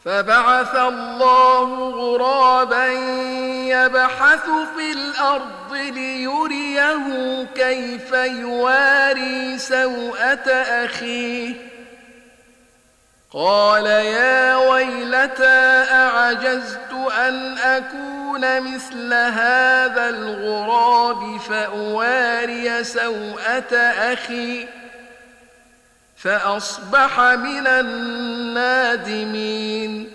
فبعث الله غرابا يبحث في الأرض ليريه كيف يواري سوءة أخيه قال يا ويلتى أعجزت أن أكون مثل هذا الغراب فأواري سوءة أخي فأصبح من النادمين